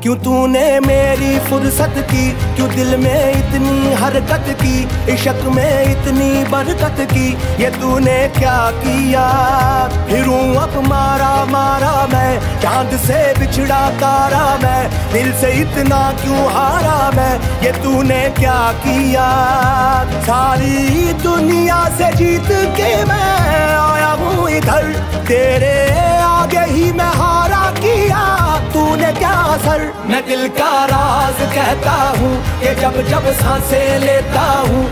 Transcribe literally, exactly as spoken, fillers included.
क्यों तूने मेरी फुर्सत की, क्यों दिल में इतनी हरकत की, इश्क में इतनी बरकत की, ये तूने क्या किया। फिरूं अब मारा मारा मैं, चांद से बिछड़ा तारा मैं, दिल से इतना क्यों हारा मैं, ये तूने क्या किया। सारी दुनिया से जीत के मैं आया हूँ इधर, तेरे आगे ही मैं हारा किया, तूने क्या असर। मैं दिल का राज कहता हूँ कि जब जब सांसें लेता हूँ,